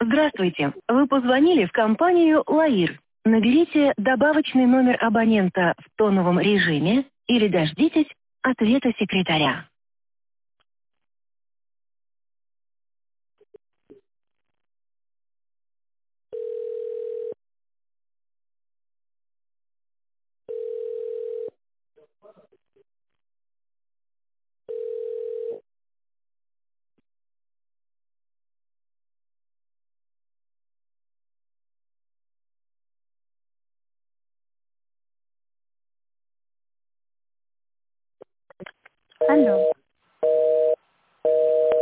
Здравствуйте. Вы позвонили в компанию «Лаир». Наберите добавочный номер абонента в тоновом режиме или дождитесь ответа секретаря. Алло.